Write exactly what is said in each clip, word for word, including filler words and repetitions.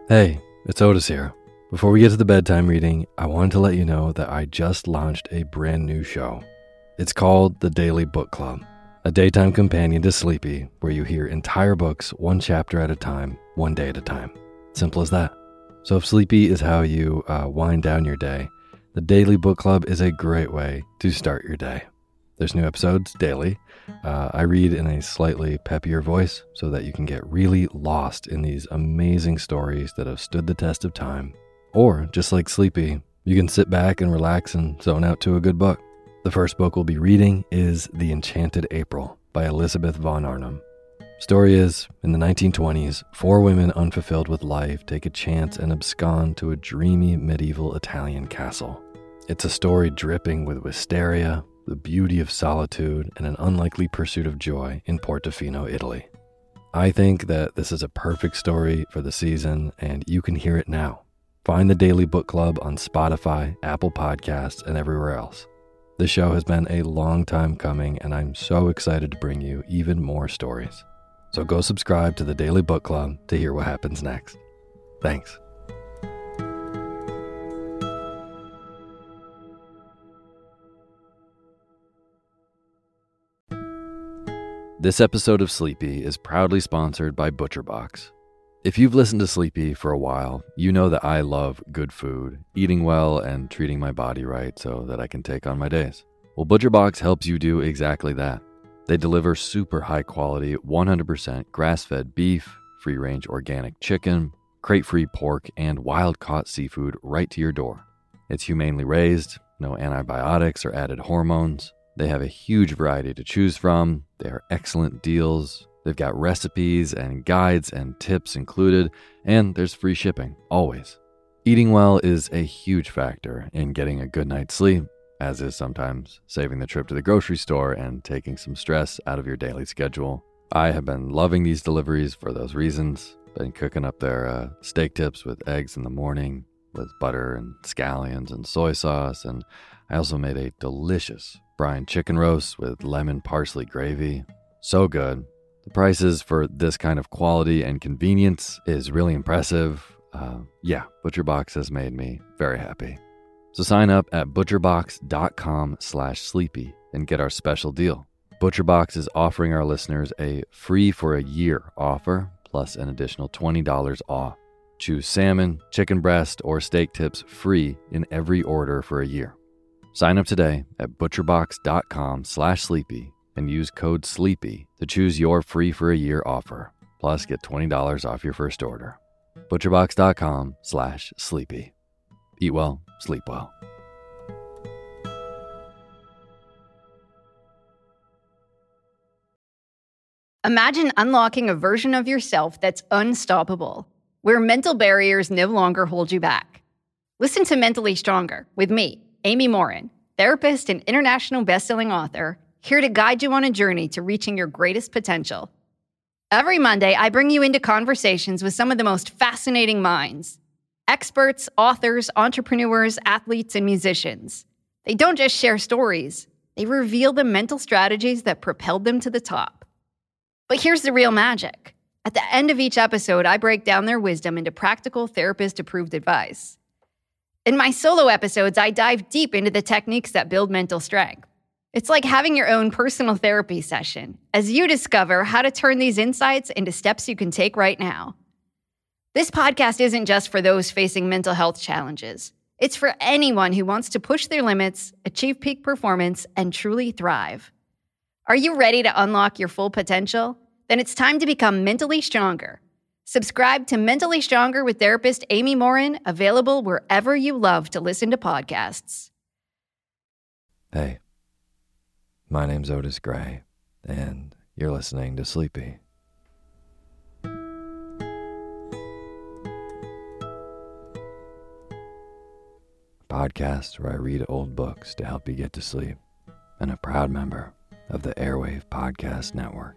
Hey, it's Otis here. Before we get to the bedtime reading, I wanted to let you know that I just launched a brand new show. It's called The Daily Book Club, a daytime companion to Sleepy, where you hear entire books one chapter at a time, one day at a time. Simple as that. So if Sleepy is how you uh, wind down your day, The Daily Book Club is a great way to start your day. There's new episodes daily. Uh, I read in a slightly peppier voice so that you can get really lost in these amazing stories that have stood the test of time. Or, just like Sleepy, you can sit back and relax and zone out to a good book. The first book we'll be reading is The Enchanted April by Elizabeth von Arnim. Story is, in the nineteen twenties, four women unfulfilled with life take a chance and abscond to a dreamy medieval Italian castle. It's a story dripping with wisteria, the beauty of solitude, and an unlikely pursuit of joy in Portofino, Italy. I think that this is a perfect story for the season, and you can hear it now. Find the Daily Book Club on Spotify, Apple Podcasts, and everywhere else. This show has been a long time coming, and I'm so excited to bring you even more stories. So go subscribe to the Daily Book Club to hear what happens next. Thanks. This episode of Sleepy is proudly sponsored by ButcherBox. If you've listened to Sleepy for a while, you know that I love good food, eating well, and treating my body right so that I can take on my days. Well, ButcherBox helps you do exactly that. They deliver super high quality, one hundred percent grass-fed beef, free-range organic chicken, crate-free pork, and wild-caught seafood right to your door. It's humanely raised, no antibiotics or added hormones. They have a huge variety to choose from. They are excellent deals. They've got recipes and guides and tips included, and there's free shipping, always. Eating well is a huge factor in getting a good night's sleep, as is sometimes saving the trip to the grocery store and taking some stress out of your daily schedule. I have been loving these deliveries for those reasons. Been cooking up their uh, steak tips with eggs in the morning, with butter and scallions and soy sauce, and I also made a delicious brine chicken roast with lemon parsley gravy. So good. The prices for this kind of quality and convenience is really impressive. Uh, yeah, ButcherBox has made me very happy. So sign up at butcherbox.com slash sleepy and get our special deal. ButcherBox is offering our listeners a free for a year offer, plus an additional twenty dollars off. Choose salmon, chicken breast, or steak tips free in every order for a year. Sign up today at butcherbox.com slash sleepy and use code SLEEPY to choose your free for a year offer. Plus, get twenty dollars off your first order. butcherbox.com slash sleepy. Eat well, sleep well. Imagine unlocking a version of yourself that's unstoppable, where mental barriers no longer hold you back. Listen to Mentally Stronger with me, Amy Morin, therapist and international best-selling author, here to guide you on a journey to reaching your greatest potential. Every Monday, I bring you into conversations with some of the most fascinating minds. Experts, authors, entrepreneurs, athletes, and musicians. They don't just share stories. They reveal the mental strategies that propelled them to the top. But here's the real magic. At the end of each episode, I break down their wisdom into practical therapist-approved advice. In my solo episodes, I dive deep into the techniques that build mental strength. It's like having your own personal therapy session as you discover how to turn these insights into steps you can take right now. This podcast isn't just for those facing mental health challenges. It's for anyone who wants to push their limits, achieve peak performance, and truly thrive. Are you ready to unlock your full potential? Then it's time to become mentally stronger. Subscribe to Mentally Stronger with therapist Amy Morin, available wherever you love to listen to podcasts. Hey, my name's Otis Gray, and you're listening to Sleepy. A podcast where I read old books to help you get to sleep, and a proud member of the Airwave Podcast Network.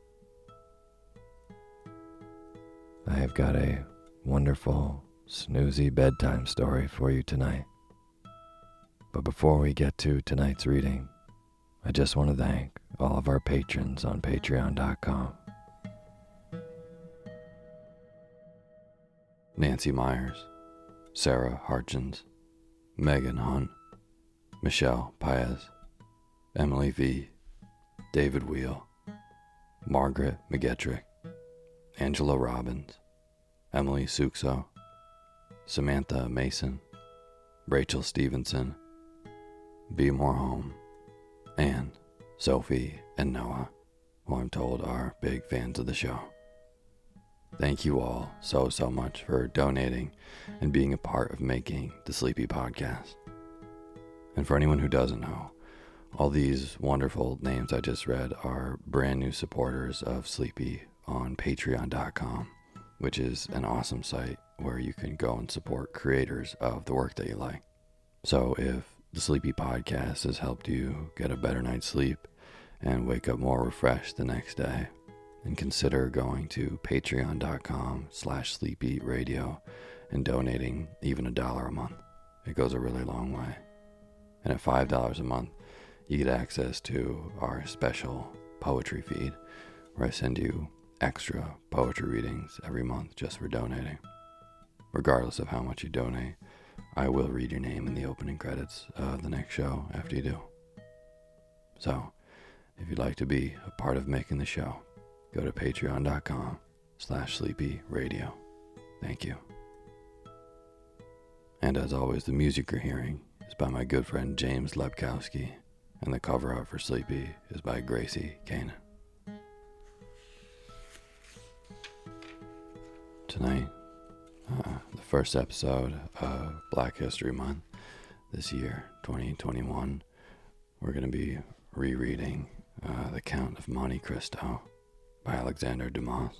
I have got a wonderful, snoozy bedtime story for you tonight. But before we get to tonight's reading, I just want to thank all of our patrons on patreon dot com. Nancy Myers, Sarah Harchins, Megan Hunt, Michelle Paez, Emily V., David Wheel, Margaret McGettrick, Angela Robbins, Emily Suxo, Samantha Mason, Rachel Stevenson, B. Morehome, and Sophie and Noah, who I'm told are big fans of the show. Thank you all so, so much for donating and being a part of making the Sleepy Podcast. And for anyone who doesn't know, all these wonderful names I just read are brand new supporters of Sleepy on patreon dot com, which is an awesome site where you can go and support creators of the work that you like. So if the Sleepy Podcast has helped you get a better night's sleep and wake up more refreshed the next day, then consider going to patreon dot com slash sleepy radio and donating even a dollar a month. It goes a really long way. And at five dollars a month, you get access to our special poetry feed, where I send you extra poetry readings every month just for donating. Regardless of how much you donate, I will read your name in the opening credits of the next show after you do. So, if you'd like to be a part of making the show, go to patreon dot com slash sleepy radio. Thank you. And as always, the music you're hearing is by my good friend James Lepkowski, and the cover art for Sleepy is by Gracie Kanan. Tonight, uh, the first episode of Black History Month this year, twenty twenty-one, we're going to be rereading uh, The Count of Monte Cristo by Alexander Dumas.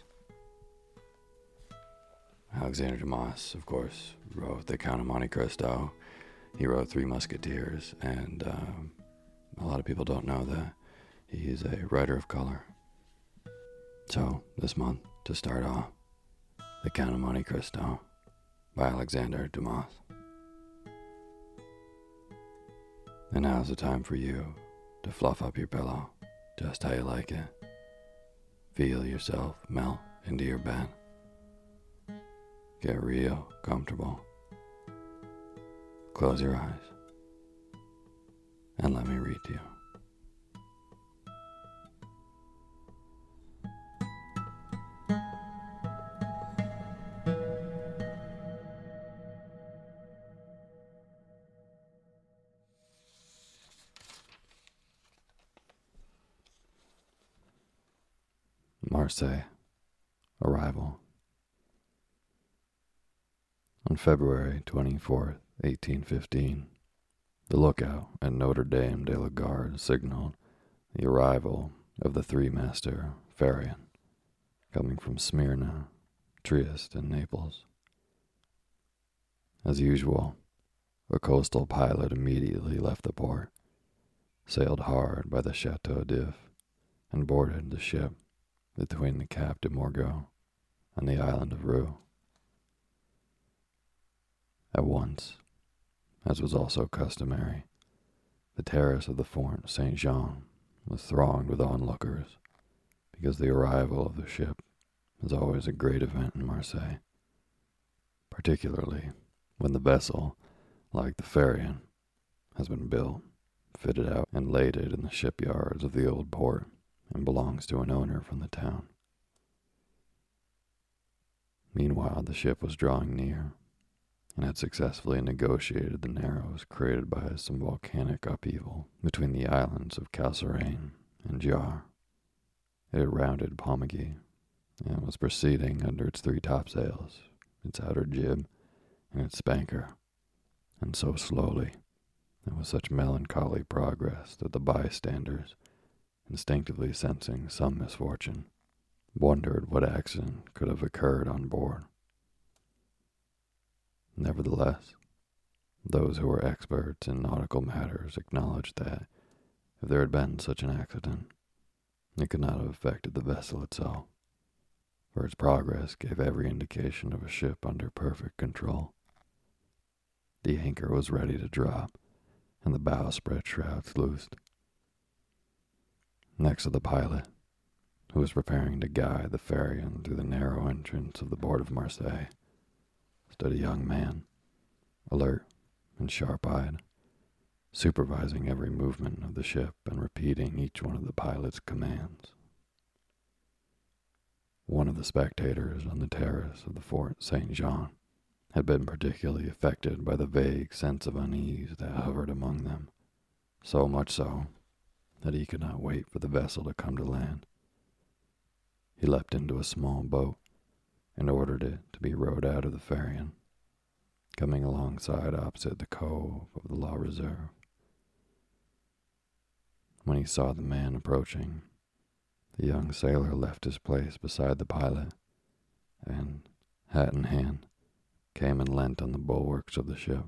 Alexander Dumas, of course, wrote The Count of Monte Cristo. He wrote Three Musketeers, and um, a lot of people don't know that he's a writer of color. So, this month, to start off, The Count of Monte Cristo by Alexander Dumas. And now's the time for you to fluff up your pillow just how you like it. Feel yourself melt into your bed. Get real comfortable. Close your eyes and let me read to you. Marseille. Arrival. On February twenty-fourth, eighteen fifteen, the lookout at Notre Dame de la Garde signaled the arrival of the three-master Pharaon, coming from Smyrna, Trieste, and Naples. As usual, a coastal pilot immediately left the port, sailed hard by the Chateau d'If, and boarded the ship between the Cap de Morveau and the island of Rue. At once, as was also customary, the terrace of the Fort Saint-Jean was thronged with onlookers, because the arrival of the ship is always a great event in Marseille, particularly when the vessel, like the Pharaon, has been built, fitted out, and laded in the shipyards of the old port, and belongs to an owner from the town. Meanwhile, the ship was drawing near, and had successfully negotiated the narrows created by some volcanic upheaval between the islands of Calcerane and Giar. It had rounded Pommegy, and was proceeding under its three topsails, its outer jib, and its spanker, and so slowly, and with such melancholy progress that the bystanders, instinctively sensing some misfortune, wondered what accident could have occurred on board. Nevertheless, those who were experts in nautical matters acknowledged that, if there had been such an accident, it could not have affected the vessel itself, for its progress gave every indication of a ship under perfect control. The anchor was ready to drop, and the bowsprit shrouds loosed. Next to the pilot, who was preparing to guide the Pharaon through the narrow entrance of the port of Marseille, stood a young man, alert and sharp-eyed, supervising every movement of the ship and repeating each one of the pilot's commands. One of the spectators on the terrace of the Fort Saint Jean had been particularly affected by the vague sense of unease that hovered among them, so much so that he could not wait for the vessel to come to land. He leapt into a small boat and ordered it to be rowed out of the Farion, coming alongside opposite the cove of the La Reserve. When he saw the man approaching, the young sailor left his place beside the pilot and, hat in hand, came and leant on the bulwarks of the ship.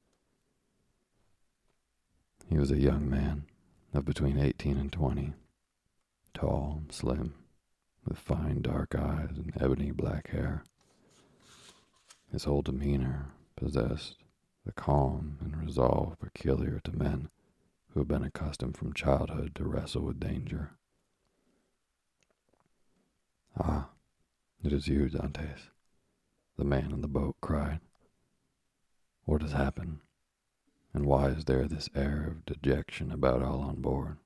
He was a young man of between eighteen and twenty, tall, slim, with fine dark eyes and ebony black hair. His whole demeanor possessed the calm and resolve peculiar to men who have been accustomed from childhood to wrestle with danger. "Ah, it is you, Dantes," the man in the boat cried. "What has happened, and why is there this air of dejection about all on board?"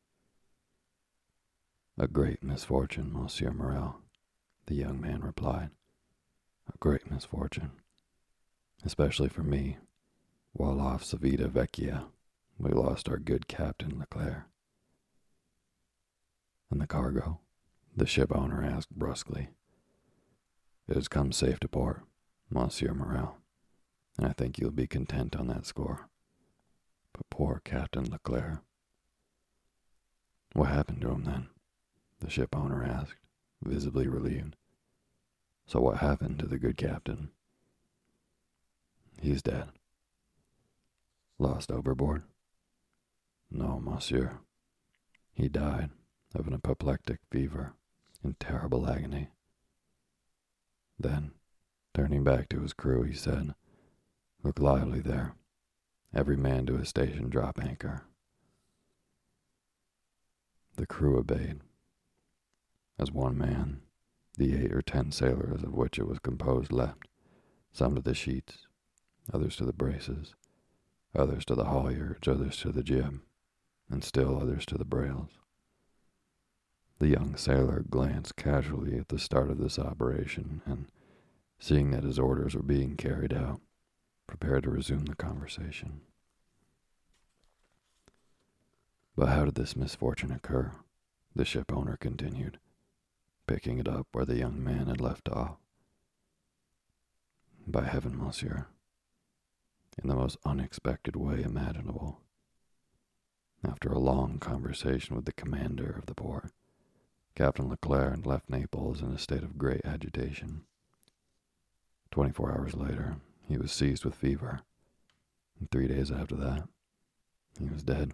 "A great misfortune, Monsieur Morel," the young man replied. "A great misfortune, especially for me. While off Civita Vecchia, we lost our good Captain Leclerc." "And the cargo?" the ship owner asked brusquely. "It has come safe to port, Monsieur Morel, and I think you'll be content on that score. But poor Captain Leclerc." "What happened to him then?" the ship owner asked, visibly relieved. "So what happened to the good captain?" "He's dead." "Lost overboard?" "No, monsieur. He died of an apoplectic fever in terrible agony." Then, turning back to his crew, he said, "Look lively there. Every man to his station, drop anchor." The crew obeyed. As one man, the eight or ten sailors of which it was composed leapt, some to the sheets, others to the braces, others to the halyards, others to the jib, and still others to the brails. The young sailor glanced casually at the start of this operation, and, seeing that his orders were being carried out, prepared to resume the conversation. "But how did this misfortune occur?" the ship owner continued, picking it up where the young man had left off. "By heaven, monsieur, in the most unexpected way imaginable. After a long conversation with the commander of the port, Captain Leclerc left Naples in a state of great agitation. Twenty-four hours later, he was seized with fever, and three days after that, he was dead.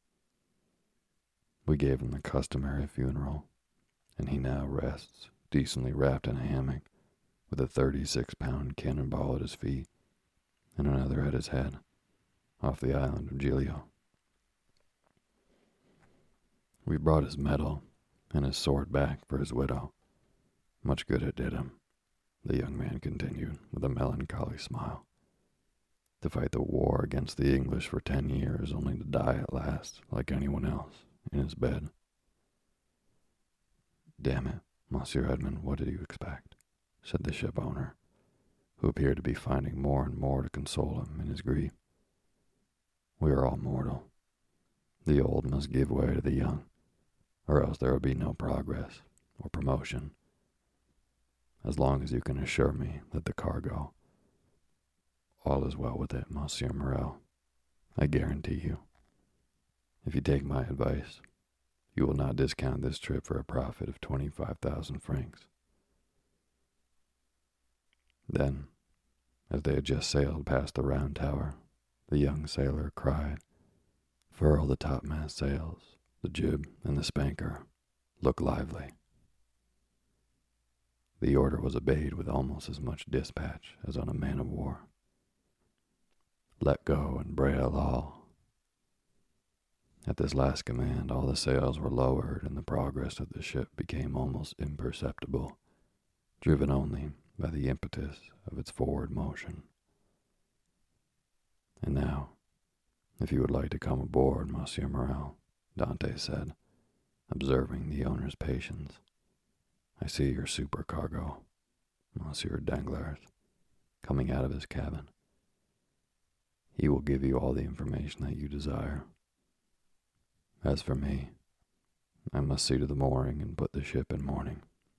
We gave him the customary funeral, and he now rests, decently wrapped in a hammock, with a thirty-six pound cannonball at his feet, and another at his head, off the island of Giglio. We brought his medal and his sword back for his widow. Much good it did him," the young man continued with a melancholy smile. "To fight the war against the English for ten years, only to die at last, like anyone else, in his bed." "Damn it, Monsieur Edmond, what did you expect?" said the ship owner, who appeared to be finding more and more to console him in his grief. "We are all mortal. The old must give way to the young, or else there will be no progress or promotion. As long as you can assure me that the cargo, all is well with it, Monsieur Morel, I guarantee you. If you take my advice, you will not discount this trip for a profit of twenty-five thousand francs." Then, as they had just sailed past the round tower, the young sailor cried, "Furl the topmast sails, the jib, and the spanker. Look lively." The order was obeyed with almost as much dispatch as on a man-of-war. "Let go and brail all." At this last command, all the sails were lowered, and the progress of the ship became almost imperceptible, driven only by the impetus of its forward motion. And now, if you would like to come aboard, Monsieur Morel, Dante said, observing the owner's patience. I see your supercargo, Monsieur Danglars, coming out of his cabin. He will give you all the information that you desire. As for me, I must see to the mooring and put the ship in mourning.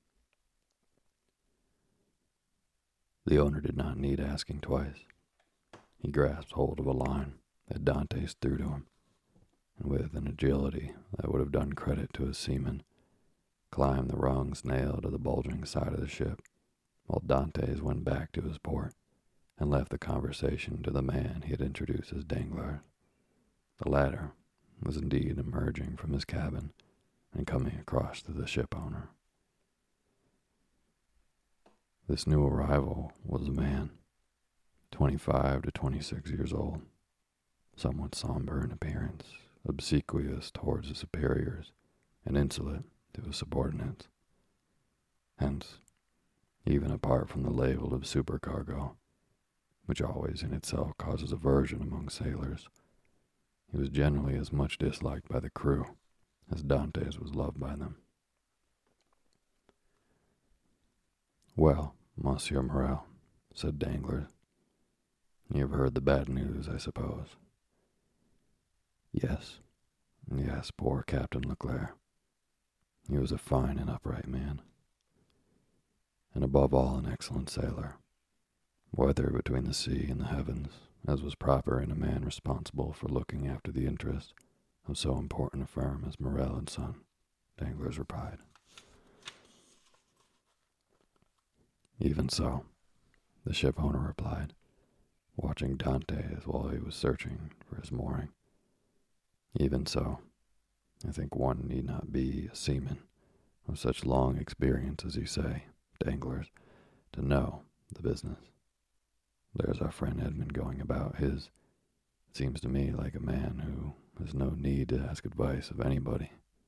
The owner did not need asking twice. He grasped hold of a line that Dantes threw to him, and with an agility that would have done credit to a seaman, climbed the rungs nailed to the bulging side of the ship, while Dantes went back to his port and left the conversation to the man he had introduced as Danglars. The latter was indeed emerging from his cabin and coming across to the ship owner. This new arrival was a man, twenty-five to twenty-six years old, somewhat somber in appearance, obsequious towards his superiors, and insolent to his subordinates. Hence, even apart from the label of supercargo, which always in itself causes aversion among sailors, he was generally as much disliked by the crew as Dantes was loved by them. Well, Monsieur Morel, said Danglars, you have heard the bad news, I suppose. Yes, yes, poor Captain Leclerc. He was a fine and upright man, and above all an excellent sailor, whether between the sea and the heavens, as was proper in a man responsible for looking after the interests of so important a firm as Morel and Son, Danglars replied. Even so, the ship owner replied, watching Dantes while he was searching for his mooring. Even so, I think one need not be a seaman of such long experience as you say, Danglars, to know the business. There's our friend Edmund going about his, it seems to me, like a man who has no need to ask advice of anybody.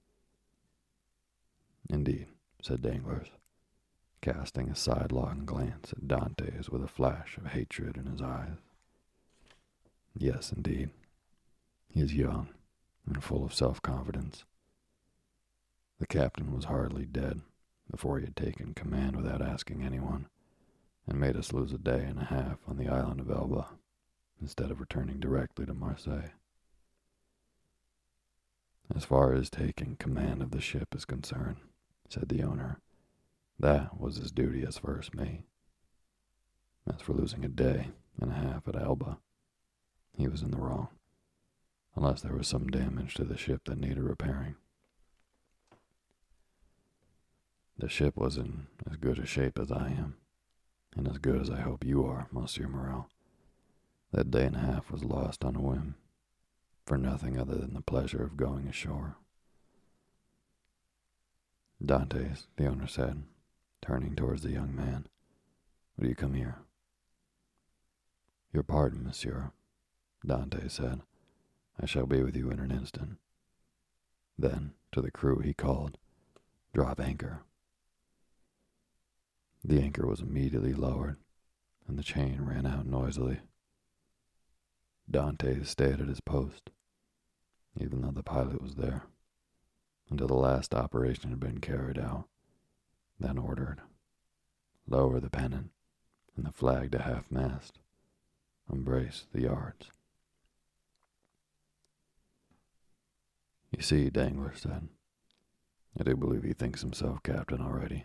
Indeed, said Danglars, casting a sidelong glance at Dantes with a flash of hatred in his eyes. Yes, indeed. He is young and full of self-confidence. The captain was hardly dead before he had taken command without asking anyone, and made us lose a day and a half on the island of Elba, instead of returning directly to Marseille. As far as taking command of the ship is concerned, said the owner, that was his duty as first mate. As for losing a day and a half at Elba, he was in the wrong, unless there was some damage to the ship that needed repairing. The ship was in as good a shape as I am, and as good as I hope you are, Monsieur Morel. That day and a half was lost on a whim, for nothing other than the pleasure of going ashore. Dantes, the owner said, turning towards the young man, will you come here? Your pardon, monsieur, Dantes said. I shall be with you in an instant. Then, to the crew he called, drop anchor. The anchor was immediately lowered, and the chain ran out noisily. Dantes stayed at his post, even though the pilot was there, until the last operation had been carried out, then ordered, lower the pennant and the flag to half-mast, embrace the yards. You see, Danglars said, I do believe he thinks himself captain already.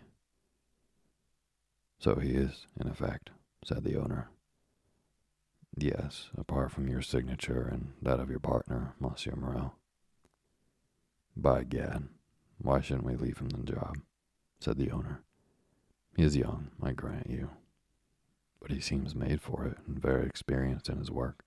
So he is, in effect, said the owner. Yes, apart from your signature and that of your partner, Monsieur Morel. By gad, why shouldn't we leave him the job? Said the owner. He is young, I grant you, but he seems made for it and very experienced in his work.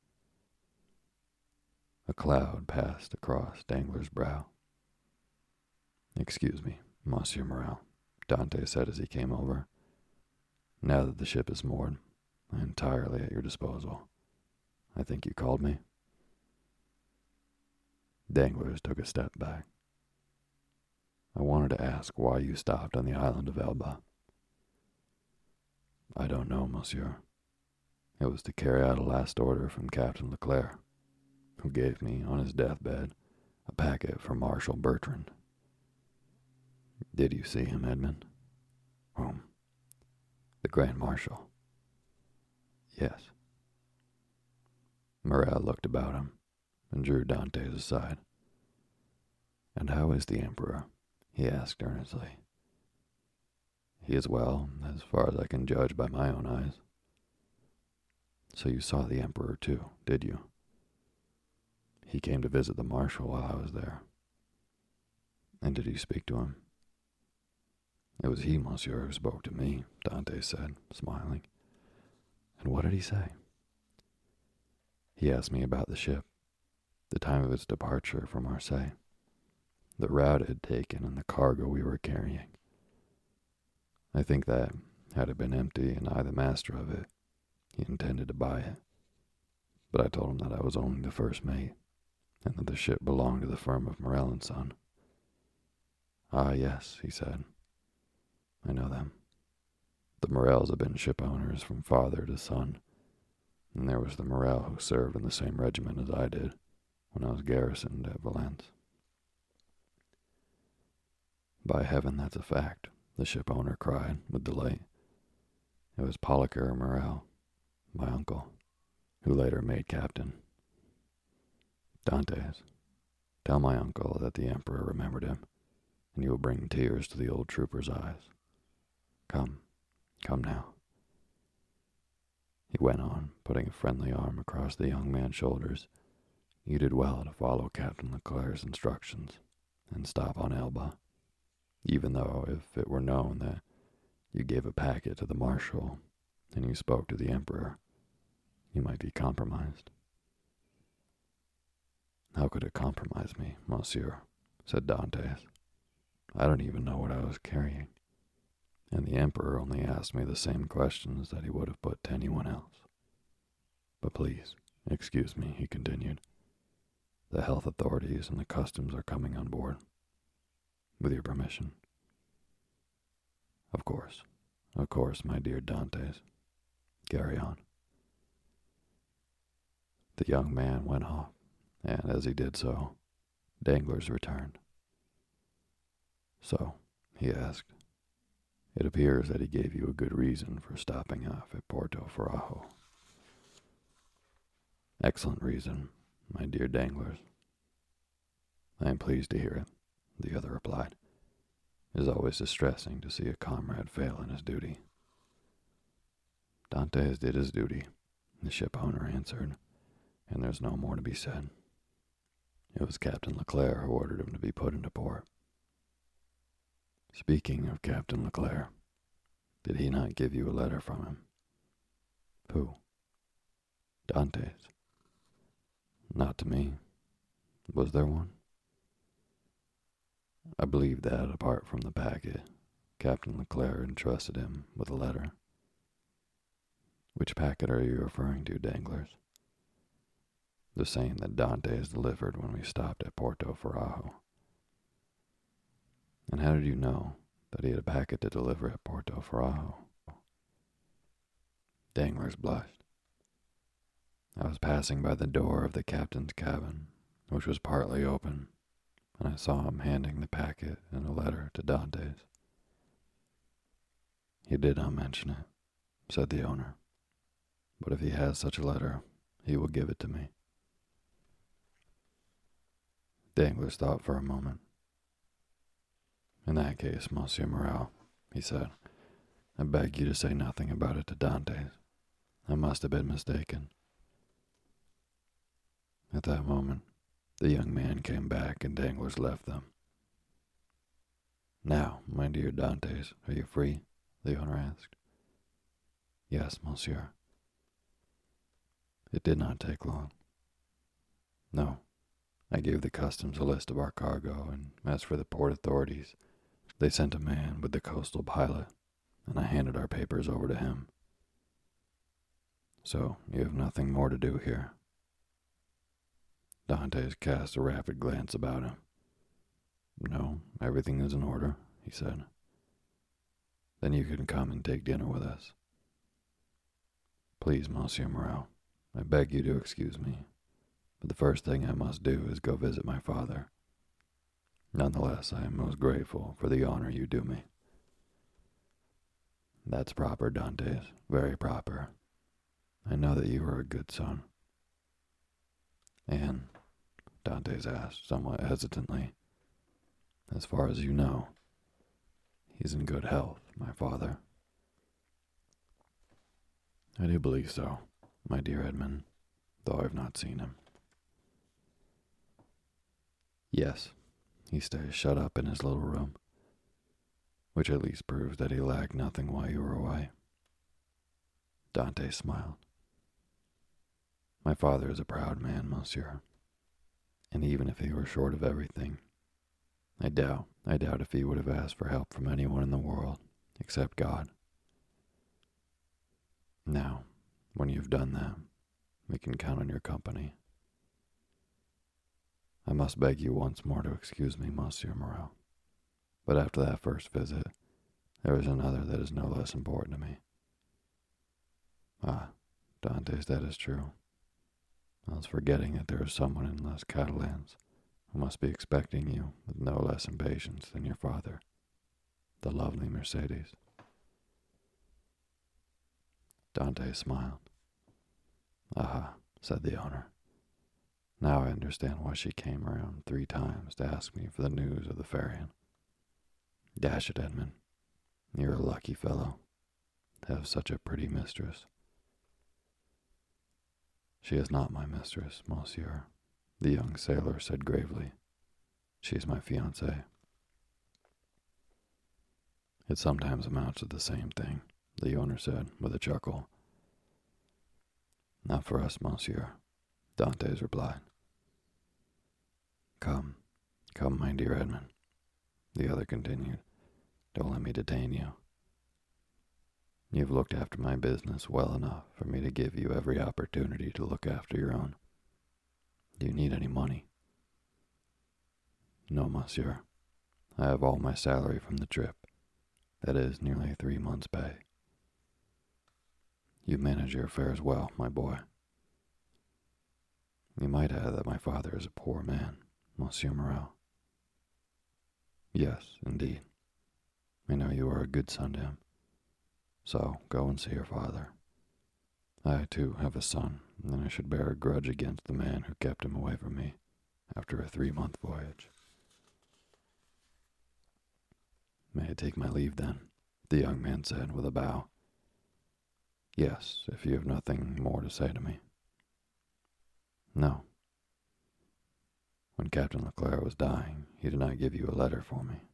A cloud passed across Danglars' brow. Excuse me, Monsieur Morel, Dante said as he came over. Now that the ship is moored, I am entirely at your disposal. I think you called me. Danglars took a step back. I wanted to ask why you stopped on the island of Elba. I don't know, monsieur. It was to carry out a last order from Captain Leclerc, who gave me, on his deathbed, a packet for Marshal Bertrand. Did you see him, Edmund? Whom? The Grand Marshal. Yes. Morel looked about him and drew Dantes aside. And how is the Emperor? He asked earnestly. He is well, as far as I can judge by my own eyes. So you saw the Emperor too, did you? He came to visit the Marshal while I was there. And did you speak to him? It was he, monsieur, who spoke to me, Dantes said, smiling. And what did he say? He asked me about the ship, the time of its departure from Marseille, the route it had taken, and the cargo we were carrying. I think that, had it been empty and I the master of it, he intended to buy it. But I told him that I was only the first mate, and that the ship belonged to the firm of Morel and Son. Ah, yes, he said. I know them. The Morels have been ship owners from father to son, and there was the Morel who served in the same regiment as I did when I was garrisoned at Valence. By heaven, that's a fact, the ship owner cried with delight. It was Policar Morel, my uncle, who later made captain. Dantes, tell my uncle that the Emperor remembered him, and you will bring tears to the old trooper's eyes. Come, come now. He went on, putting a friendly arm across the young man's shoulders. You did well to follow Captain Leclerc's instructions and stop on Elba, even though if it were known that you gave a packet to the Marshal and you spoke to the Emperor, you might be compromised. How could it compromise me, monsieur? Said Dantes. I don't even know what I was carrying. And the Emperor only asked me the same questions that he would have put to anyone else. But please, excuse me, he continued. The health authorities and the customs are coming on board. With your permission. Of course, of course, my dear Dantes. Carry on. The young man went off, and as he did so, Danglars returned. So, he asked, it appears that he gave you a good reason for stopping off at Porto Ferrajo. Excellent reason, my dear Danglars. I am pleased to hear it, the other replied. It is always distressing to see a comrade fail in his duty. Dantes did his duty, the ship owner answered, and there's no more to be said. It was Captain Leclerc who ordered him to be put into port. Speaking of Captain Leclerc, did he not give you a letter from him? Who? Dantes. Not to me. Was there one? I believe that, apart from the packet, Captain Leclerc entrusted him with a letter. Which packet are you referring to, Danglars? The same that Dantes delivered when we stopped at Porto Ferrajo. And how did you know that he had a packet to deliver at Porto Ferrajo? Danglars blushed. I was passing by the door of the captain's cabin, which was partly open, and I saw him handing the packet and a letter to Dantes. He did not mention it, said the owner, but if he has such a letter, he will give it to me. Danglars thought for a moment. In that case, Monsieur Morel, he said, I beg you to say nothing about it to Dantes. I must have been mistaken. At that moment, the young man came back and Danglars left them. Now, my dear Dantes, are you free? The owner asked. Yes, monsieur. It did not take long. No, I gave the customs a list of our cargo, and as for the port authorities, they sent a man with the coastal pilot, and I handed our papers over to him. So, you have nothing more to do here. Dantes cast a rapid glance about him. No, everything is in order, he said. Then you can come and take dinner with us. Please, Monsieur Morel, I beg you to excuse me, but the first thing I must do is go visit my father. Nonetheless, I am most grateful for the honor you do me. That's proper, Dantes, very proper. I know that you are a good son. And, Dantes asked somewhat hesitantly, as far as you know, he's in good health, my father. I do believe so, my dear Edmund, though I've not seen him. Yes, he stays shut up in his little room, which at least proves that he lacked nothing while you were away. Dante smiled. My father is a proud man, monsieur, and even if he were short of everything, I doubt, I doubt if he would have asked for help from anyone in the world, except God. Now, when you've done that, we can count on your company. I must beg you once more to excuse me, Monsieur Morel, but after that first visit, there is another that is no less important to me. Ah, Dantes, that is true. I was forgetting that there is someone in Les Catalans who must be expecting you with no less impatience than your father, the lovely Mercedes. Dante smiled. Ah, said the owner. Now I understand why she came around three times to ask me for the news of the Farian. Dash it, Edmund. You're a lucky fellow to have such a pretty mistress. She is not my mistress, monsieur, the young sailor said gravely. She is my fiancée. It sometimes amounts to the same thing, the owner said with a chuckle. Not for us, monsieur, Dantes replied. Come, come, my dear Edmund, the other continued. Don't let me detain you. You've looked after my business well enough for me to give you every opportunity to look after your own. Do you need any money? No, monsieur. I have all my salary from the trip. That is nearly three months' pay. You manage your affairs well, my boy. You might add that my father is a poor man, Monsieur Morel. Yes, indeed. I know you are a good son to him. So go and see your father. I, too, have a son, and I should bear a grudge against the man who kept him away from me after a three-month voyage. May I take my leave, then? The young man said with a bow. Yes, if you have nothing more to say to me. No. When Captain Leclerc was dying, he did not give you a letter for me.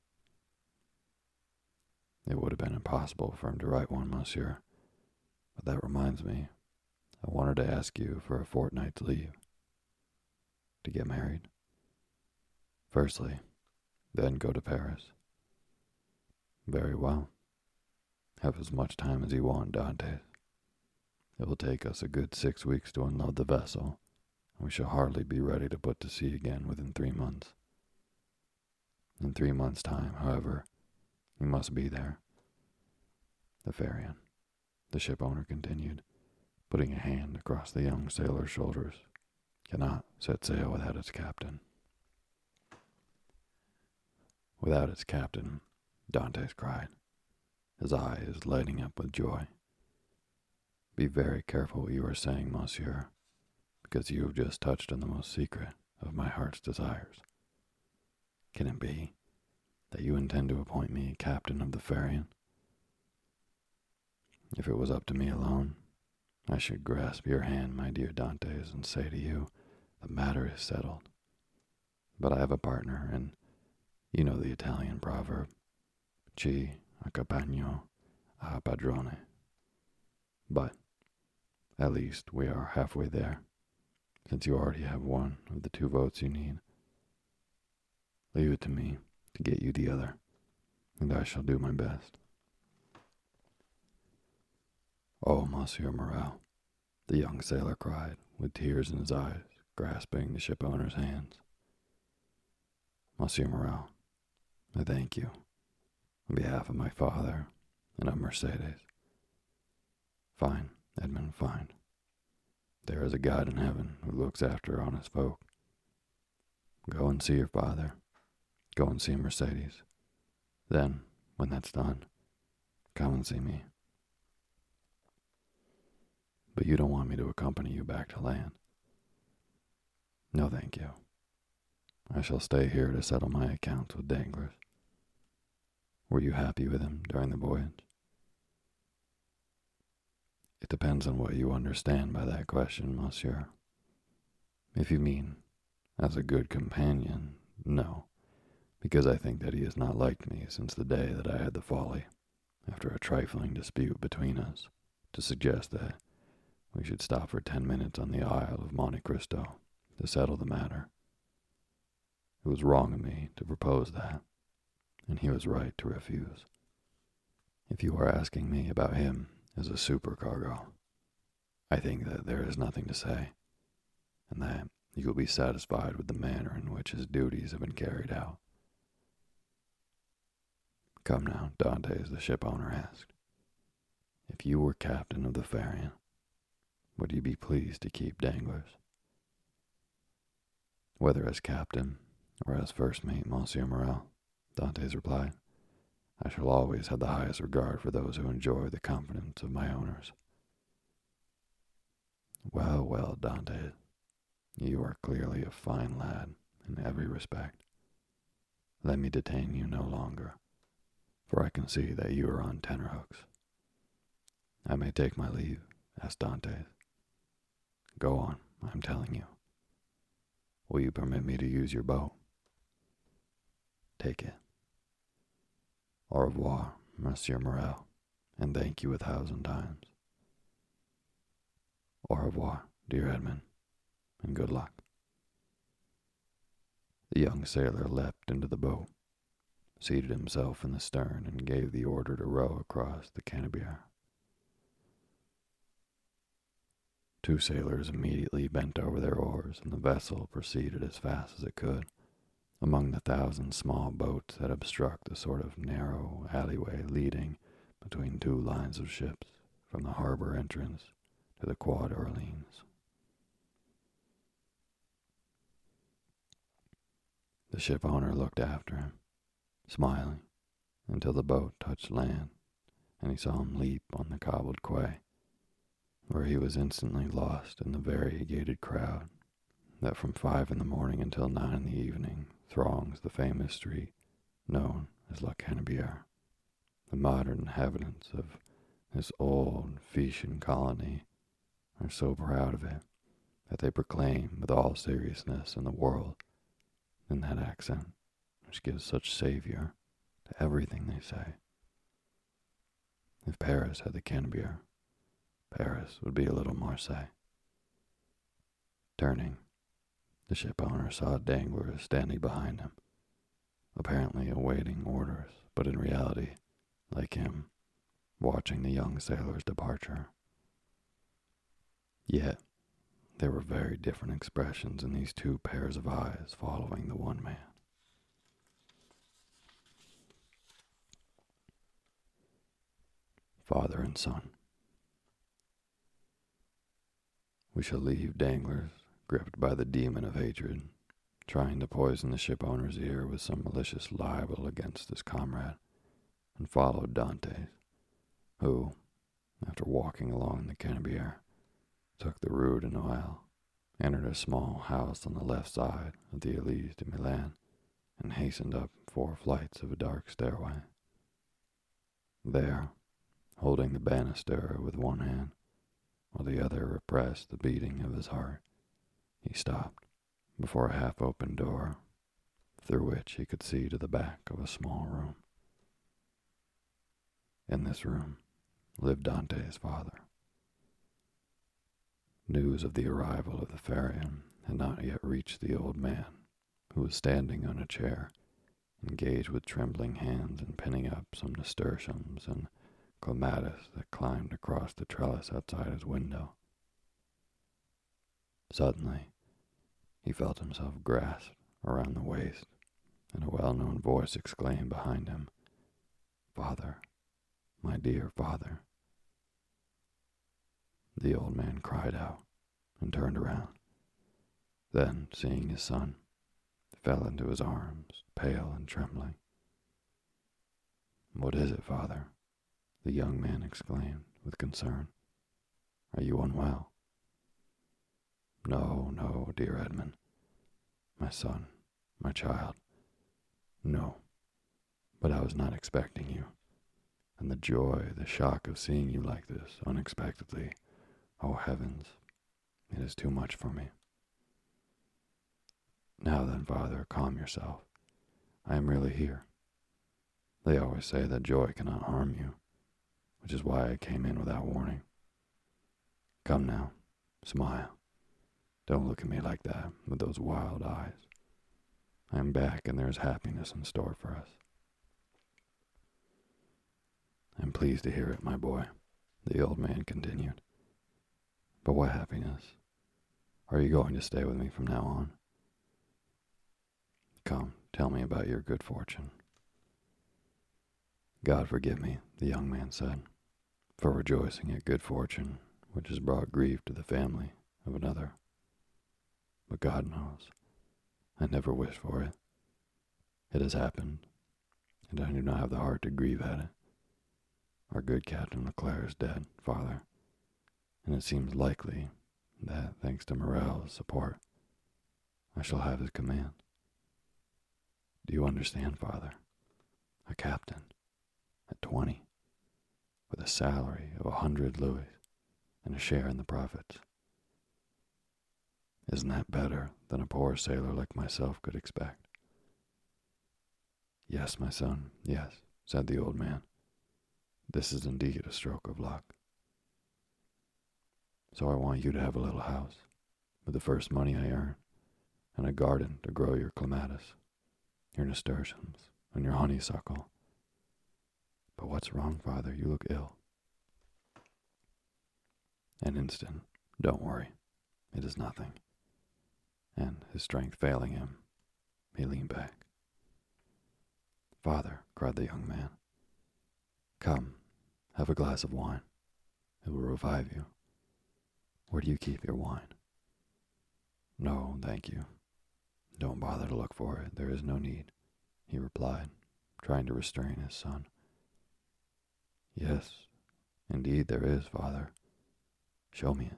It would have been impossible for him to write one, monsieur. But that reminds me, I wanted to ask you for a fortnight's leave. To get married. Firstly, then go to Paris. Very well. Have as much time as you want, Dante. It will take us a good six weeks to unload the vessel, and we shall hardly be ready to put to sea again within three months. In three months' time, however, you must be there. The Farian, the ship owner continued, putting a hand across the young sailor's shoulders, cannot set sail without its captain. Without its captain, Dantes cried, his eyes lighting up with joy. Be very careful what you are saying, monsieur, because you have just touched on the most secret of my heart's desires. Can it be that you intend to appoint me captain of the Farian? If it was up to me alone, I should grasp your hand, my dear Dantes, and say to you, the matter is settled. But I have a partner, and you know the Italian proverb, Chi accompagno a padrone. But, at least, we are halfway there, since you already have one of the two votes you need. Leave it to me to get you the other, and I shall do my best. Oh, Monsieur Morel, the young sailor cried, with tears in his eyes, grasping the ship owner's hands. Monsieur Morel, I thank you, on behalf of my father and of Mercedes. Fine, Edmund, fine. there is a God in heaven who looks after honest folk. Go and see your father. Go and see Mercedes. Then, when that's done, come and see me. But you don't want me to accompany you back to land. No, thank you. I shall stay here to settle my accounts with Danglars. Were you happy with him during the voyage? It depends on what you understand by that question, monsieur. If you mean as a good companion, no, because I think that he has not liked me since the day that I had the folly, after a trifling dispute between us, to suggest that we should stop for ten minutes on the Isle of Monte Cristo to settle the matter. It was wrong of me to propose that, and he was right to refuse. If you are asking me about him as a supercargo, I think that there is nothing to say, and that you will be satisfied with the manner in which his duties have been carried out. Come now, Dantès, the ship owner asked. If you were captain of the Pharaon, would you be pleased to keep Danglars? Whether as captain or as first mate, Monsieur Morrel, Dantès replied, I shall always have the highest regard for those who enjoy the confidence of my owners. Well, well, Dantès, you are clearly a fine lad in every respect. Let me detain you no longer, for I can see that you are on tenterhooks. I may take my leave, asked Dantès. Go on, I am telling you. Will you permit me to use your boat? Take it. Au revoir, Monsieur Morrel, and thank you a thousand times. Au revoir, dear Edmund, and good luck. The young sailor leapt into the boat, seated himself in the stern, and gave the order to row across the Canebière. Two sailors immediately bent over their oars, and the vessel proceeded as fast as it could, among the thousand small boats that obstruct the sort of narrow alleyway leading between two lines of ships from the harbor entrance to the Quai d'Orléans. The ship owner looked after him, smiling, until the boat touched land, and he saw him leap on the cobbled quay, where he was instantly lost in the variegated crowd that from five in the morning until nine in the evening throngs the famous street known as La Canebière. The modern inhabitants of this old Phaeacian colony are so proud of it that they proclaim with all seriousness in the world in that accent which gives such savour to everything they say. If Paris had the Canebière, Paris would be a little Marseille. Turning, the ship owner saw Danglars standing behind him, apparently awaiting orders, but in reality, like him, watching the young sailor's departure. Yet, there were very different expressions in these two pairs of eyes following the one man. Father and son. We shall leave Danglars, gripped by the demon of hatred, trying to poison the ship owner's ear with some malicious libel against his comrade, and follow Dantès, who, after walking along the Canebière, took the Rue de Noël, entered a small house on the left side of the Élysée de Milan, and hastened up four flights of a dark stairway. There, holding the banister with one hand, while the other repressed the beating of his heart, he stopped before a half-open door, through which he could see to the back of a small room. In this room lived Dantès' father. News of the arrival of the Pharaon had not yet reached the old man, who was standing on a chair, engaged with trembling hands in pinning up some nasturtiums and clematis that climbed across the trellis outside his window. Suddenly, he felt himself grasped around the waist, and a well-known voice exclaimed behind him, "Father, my dear father." The old man cried out, and turned around. Then, seeing his son, fell into his arms, pale and trembling. "What is it, father?" the young man exclaimed with concern. "Are you unwell?" "No, no, dear Edmund. My son, my child. No, but I was not expecting you. And the joy, the shock of seeing you like this, unexpectedly, oh heavens, it is too much for me." "Now then, father, calm yourself. I am really here. They always say that joy cannot harm you, which is why I came in without warning. Come now, smile. Don't look at me like that, with those wild eyes. I am back, and there is happiness in store for us." "I'm pleased to hear it, my boy," the old man continued. "But what happiness? Are you going to stay with me from now on? Come, tell me about your good fortune." "God forgive me," the young man said, "for rejoicing at good fortune, which has brought grief to the family of another. But God knows, I never wished for it. It has happened, and I do not have the heart to grieve at it. Our good Captain Leclerc is dead, father, and it seems likely that, thanks to Morel's support, I shall have his command. Do you understand, father? A captain, at twenty, with a salary of a hundred louis and a share in the profits. Isn't that better than a poor sailor like myself could expect?" "Yes, my son, yes," said the old man. "This is indeed a stroke of luck. So I want you to have a little house, with the first money I earn, and a garden to grow your clematis, your nasturtiums, and your honeysuckle. But what's wrong, father? You look ill." "An instant. Don't worry. It is nothing." And, his strength failing him, he leaned back. "Father," cried the young man, "come, have a glass of wine. It will revive you. Where do you keep your wine?" "No, thank you. Don't bother to look for it. There is no need," he replied, trying to restrain his son. "Yes, indeed there is, father. Show me it."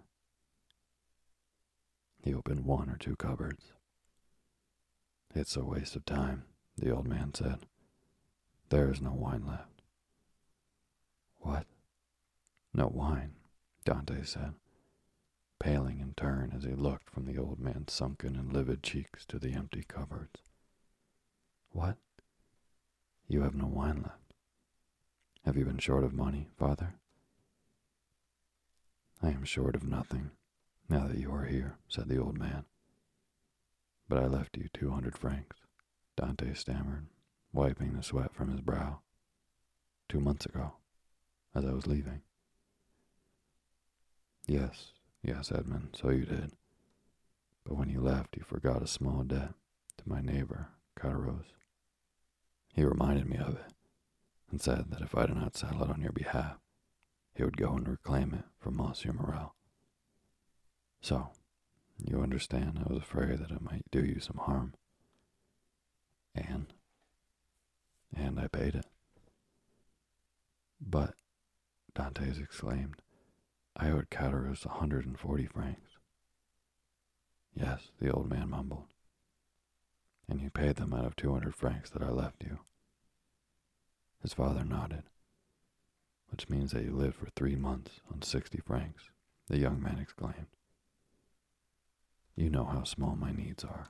He opened one or two cupboards. "It's a waste of time," the old man said. "There is no wine left." "What? No wine?" Dante said, paling in turn as he looked from the old man's sunken and livid cheeks to the empty cupboards. "What? You have no wine left? Have you been short of money, father?" "I am short of nothing, now that you are here," said the old man. "But I left you two hundred francs," Dante stammered, wiping the sweat from his brow. "Two months ago, as I was leaving." "Yes, yes, Edmund, so you did. But when you left, you forgot a small debt to my neighbor, Caderousse. He reminded me of it, and said that if I did not settle it on your behalf, he would go and reclaim it from Monsieur Morel. So, you understand, I was afraid that it might do you some harm. And, and I paid it." "But," Dantes exclaimed, "I owed Caderousse a hundred and forty francs." "Yes," the old man mumbled. "And you paid them out of two hundred francs that I left you." His father nodded. "Which means that you lived for three months on sixty francs, the young man exclaimed. "You know how small my needs are."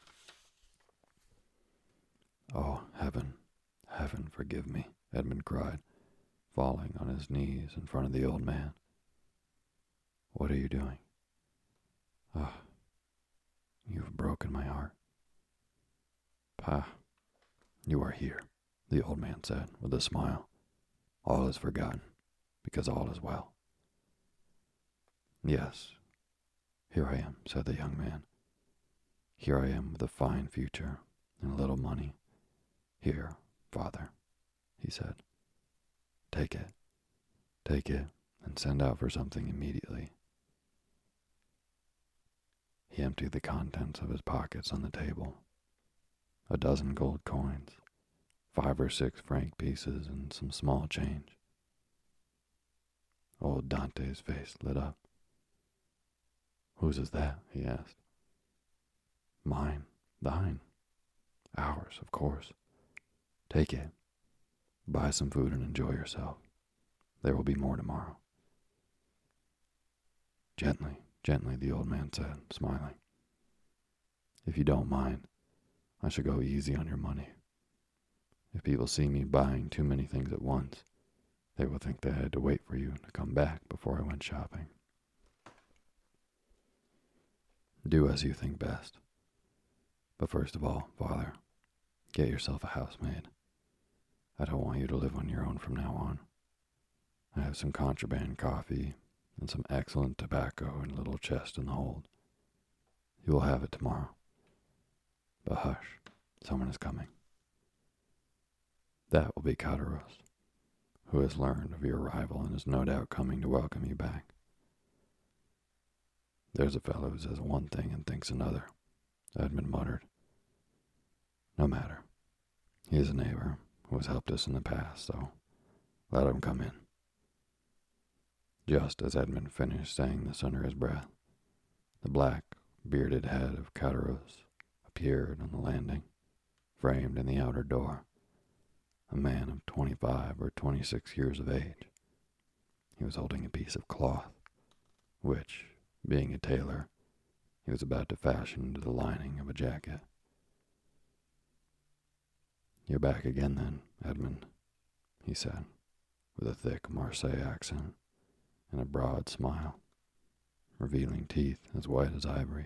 "Oh, heaven, heaven forgive me," Edmund cried, falling on his knees in front of the old man. "What are you doing? Ah, oh, you've broken my heart." "Pah, you are here," the old man said with a smile. "All is forgotten, because all is well." "Yes, here I am," said the young man. "Here I am with a fine future and a little money. Here, father," he said. "Take it, take it, and send out for something immediately." He emptied the contents of his pockets on the table. A dozen gold coins, five or six franc pieces, and some small change. Old Dante's face lit up. "Whose is that?" he asked. "Mine, thine, ours, of course. Take it. Buy some food and enjoy yourself. There will be more tomorrow." "Gently, gently," the old man said, smiling. "If you don't mind, I shall go easy on your money. If people see me buying too many things at once, they will think they had to wait for you to come back before I went shopping. Do as you think best. But first of all, Father, get yourself a housemaid. I don't want you to live on your own from now on. I have some contraband coffee and some excellent tobacco in a little chest in the hold. You will have it tomorrow. But hush, someone is coming. That will be Cattarus, who has learned of your arrival and is no doubt coming to welcome you back. There's a fellow who says one thing and thinks another, Edmund muttered. No matter. He is a neighbor who has helped us in the past, so let him come in. Just as Edmund finished saying this under his breath, the black, bearded head of Cattarus appeared on the landing, framed in the outer door, a man of twenty-five or twenty-six years of age. He was holding a piece of cloth, which, being a tailor, he was about to fashion into the lining of a jacket. You're back again then, Edmund, he said, with a thick Marseille accent and a broad smile, revealing teeth as white as ivory.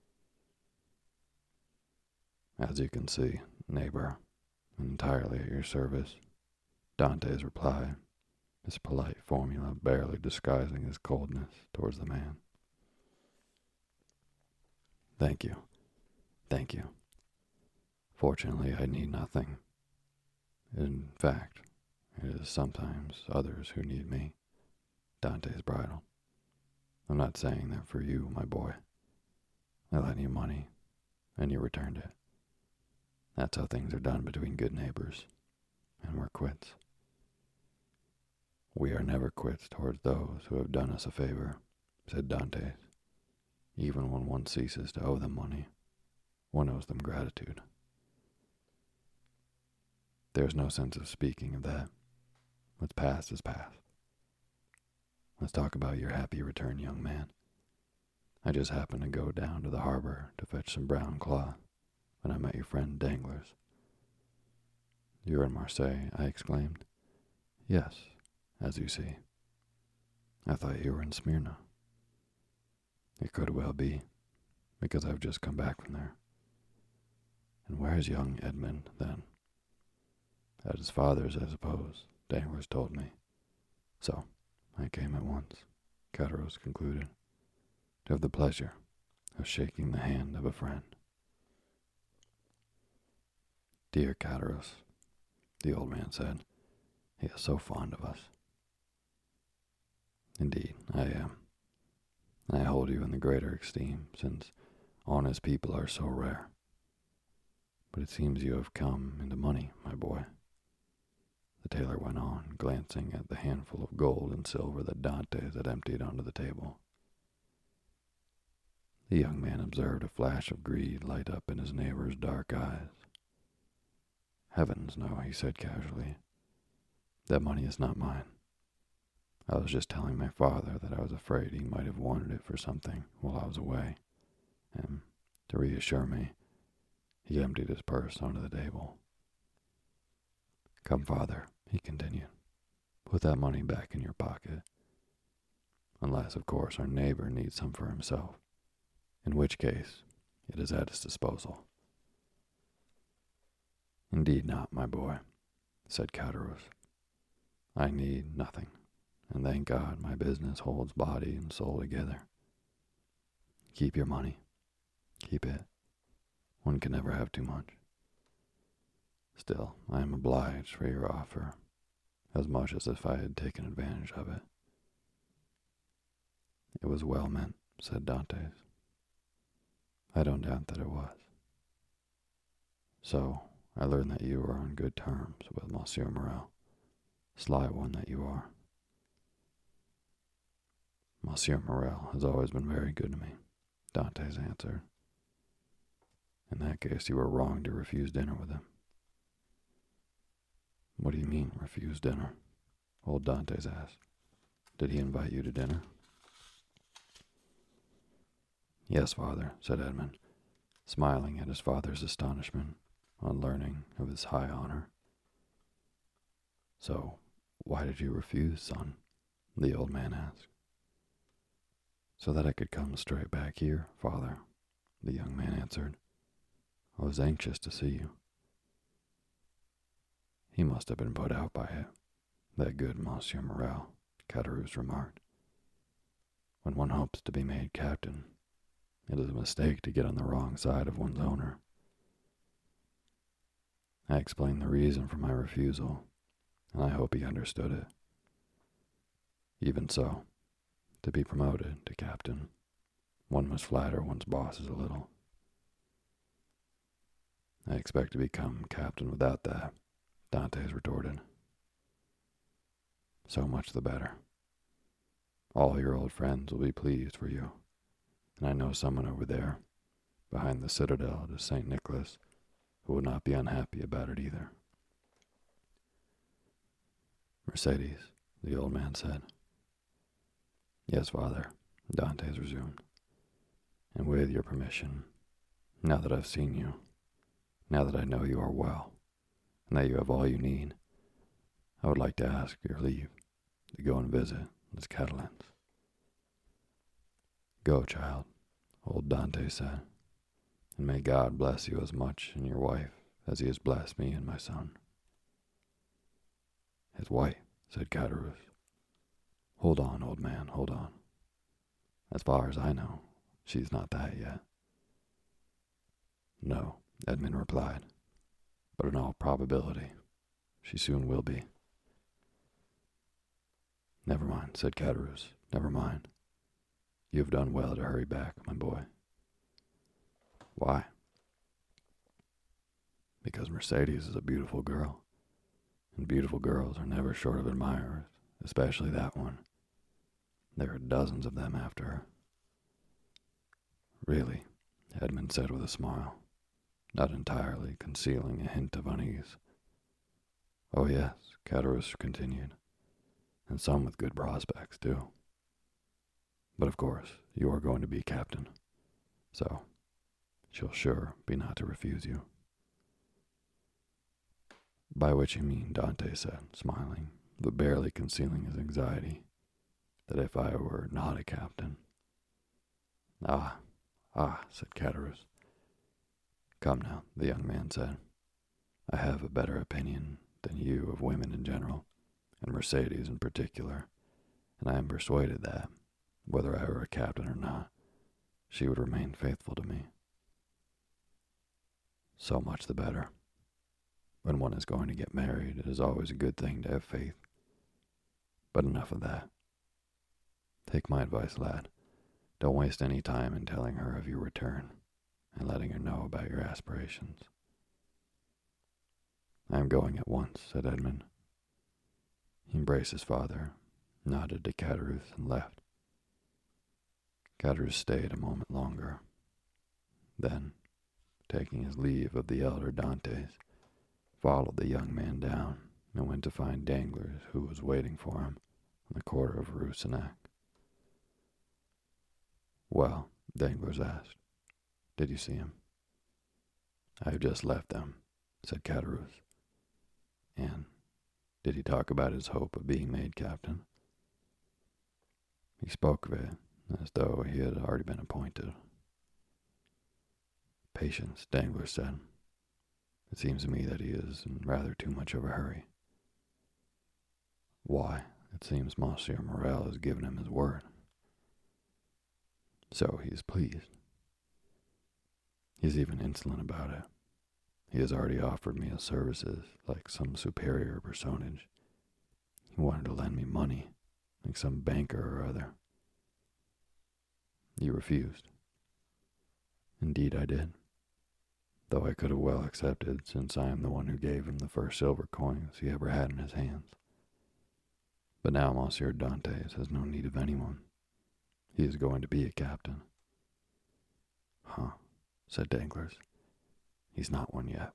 As you can see, neighbor, entirely at your service, Dante's replied, his polite formula barely disguising his coldness towards the man. Thank you, thank you. Fortunately, I need nothing. In fact, it is sometimes others who need me. Dante's bridled. I'm not saying that for you, my boy. I lent you money, and you returned it. That's how things are done between good neighbors, and we're quits. We are never quits towards those who have done us a favor, said Dante. Even when one ceases to owe them money, one owes them gratitude. There's no sense of speaking of that. What's past is past. Let's talk about your happy return, young man. I just happened to go down to the harbor to fetch some brown cloth when I met your friend Danglars. You're in Marseille, I exclaimed. Yes, as you see. I thought you were in Smyrna. It could well be, because I've just come back from there. And where's young Edmund, then? At his father's, I suppose, Danglars told me. So, I came at once, Cattarus concluded, to have the pleasure of shaking the hand of a friend. Dear Cattarus, the old man said, he is so fond of us. Indeed, I am. I hold you in the greater esteem, since honest people are so rare. But it seems you have come into money, my boy. The tailor went on, glancing at the handful of gold and silver that Dantes had emptied onto the table. The young man observed a flash of greed light up in his neighbor's dark eyes. Heavens, no, he said casually. That money is not mine. I was just telling my father that I was afraid he might have wanted it for something while I was away, and, to reassure me, he emptied his purse onto the table. Come, father, he continued, put that money back in your pocket. Unless, of course, our neighbor needs some for himself, in which case it is at his disposal. Indeed not, my boy, said Cattarus. I need nothing, and thank God my business holds body and soul together. Keep your money. Keep it. One can never have too much. Still, I am obliged for your offer, as much as if I had taken advantage of it. It was well meant, said Dantes. I don't doubt that it was. So, I learned that you were on good terms with Monsieur Morel, sly one that you are. Monsieur Morel has always been very good to me, Dantes answered. In that case, you were wrong to refuse dinner with him. What do you mean, refuse dinner? Old Dantes asked. Did he invite you to dinner? Yes, father, said Edmund, smiling at his father's astonishment on learning of his high honor. So, why did you refuse, son? The old man asked. So that I could come straight back here, father, the young man answered. I was anxious to see you. He must have been put out by it, that good Monsieur Morel, Caderousse remarked. When one hopes to be made captain, it is a mistake to get on the wrong side of one's owner. I explained the reason for my refusal, and I hope he understood it. Even so, to be promoted to captain, one must flatter one's bosses a little. I expect to become captain without that, Dantes retorted. So much the better. All your old friends will be pleased for you, and I know someone over there, behind the citadel to Saint Nicholas, who will not be unhappy about it either. Mercedes, the old man said. Yes, father, Dantes resumed, and with your permission, now that I've seen you, now that I know you are well, and that you have all you need, I would like to ask your leave to go and visit the Catalans. Go, child, old Dantes said, and may God bless you as much and your wife as he has blessed me and my son. His wife, said Caderousse. Hold on, old man, hold on. As far as I know, she's not that yet. No, Edmund replied, but in all probability, she soon will be. Never mind, said Caderousse, never mind. You have done well to hurry back, my boy. Why? Because Mercedes is a beautiful girl, and beautiful girls are never short of admirers, especially that one. There are dozens of them after her. Really, Edmund said with a smile, not entirely concealing a hint of unease. Oh yes, Caderousse continued, and some with good prospects, too. But of course, you are going to be captain, so she'll sure be not to refuse you. By which you mean, Dante said, smiling, but barely concealing his anxiety, that if I were not a captain. Ah, ah, said Caderousse. Come now, the young man said. I have a better opinion than you of women in general, and Mercedes in particular, and I am persuaded that, whether I were a captain or not, she would remain faithful to me. So much the better. When one is going to get married, it is always a good thing to have faith. But enough of that. Take my advice, lad. Don't waste any time in telling her of your return and letting her know about your aspirations. I am going at once, said Edmund. He embraced his father, nodded to Caderousse, and left. Caderousse stayed a moment longer. Then, taking his leave of the elder Dantes, followed the young man down and went to find Danglars, who was waiting for him on the corner of Rue Senac. Well, Danglars asked, did you see him? I have just left them, said Caderousse. And did he talk about his hope of being made captain? He spoke of it as though he had already been appointed. Patience, Danglars said. It seems to me that he is in rather too much of a hurry. Why, it seems Monsieur Morel has given him his word. So he is pleased. He is even insolent about it. He has already offered me his services like some superior personage. He wanted to lend me money, like some banker or other. You refused. Indeed I did, though I could have well accepted, since I am the one who gave him the first silver coins he ever had in his hands. But now Monsieur Dantes has no need of anyone. He is going to be a captain. Huh, said Danglars. He's not one yet.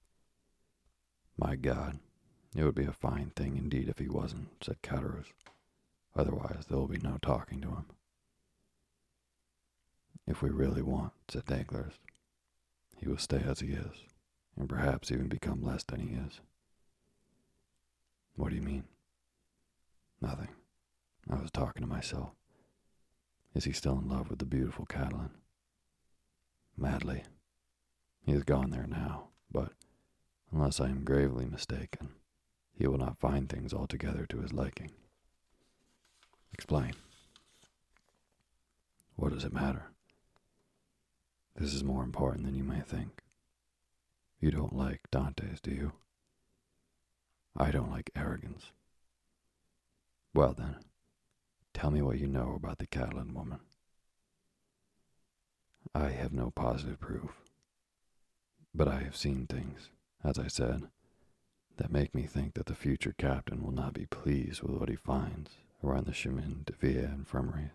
My God, it would be a fine thing indeed if he wasn't, said Caderousse. Otherwise there will be no talking to him. If we really want, said Danglars, he will stay as he is, and perhaps even become less than he is. What do you mean? Nothing. I was talking to myself. Is he still in love with the beautiful Catalan? Madly. He has gone there now, but, unless I am gravely mistaken, he will not find things altogether to his liking. Explain. What does it matter? This is more important than you may think. You don't like Dantes, do you? I don't like arrogance. Well then, tell me what you know about the Catalan woman. I have no positive proof, but I have seen things, as I said, that make me think that the future captain will not be pleased with what he finds around the Chemin de Vie infirmaries.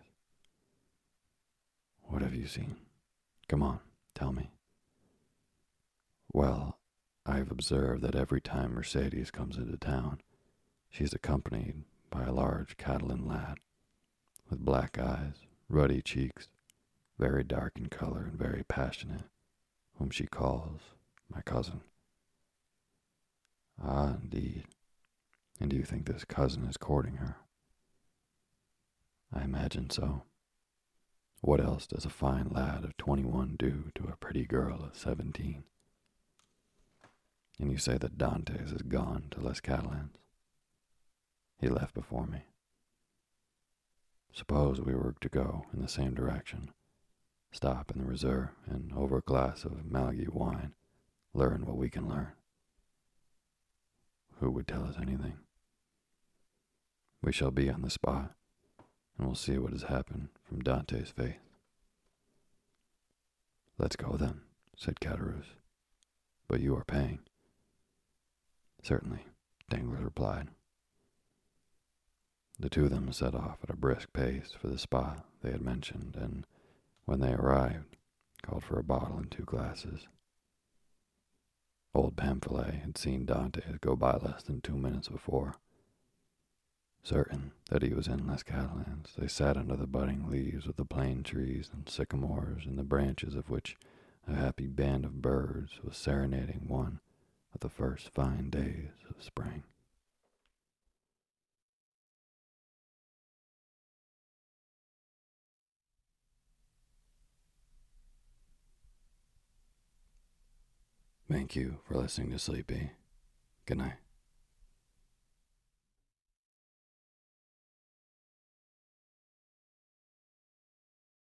What have you seen? Come on, tell me. Well, I have observed that every time Mercedes comes into town, she is accompanied by a large Catalan lad, with black eyes, ruddy cheeks, very dark in color and very passionate, whom she calls my cousin. Ah, indeed. And do you think this cousin is courting her? I imagine so. What else does a fine lad of twenty-one do to a pretty girl of seventeen? And you say that Dantes has gone to Les Catalans? He left before me. Suppose we were to go in the same direction, stop in the reserve, and over a glass of Malgy wine, learn what we can learn. Who would tell us anything? We shall be on the spot, and we'll see what has happened from Dantes' faith. Let's go then, said Caderousse. But you are paying. Certainly, Danglars replied. The two of them set off at a brisk pace for the spot they had mentioned, and when they arrived, called for a bottle and two glasses. Old Pamphile had seen Dantes go by less than two minutes before. Certain that he was in Les Catalans, they sat under the budding leaves of the plane trees and sycamores, in the branches of which a happy band of birds was serenading one of the first fine days of spring. Thank you for listening to Sleepy. Good night.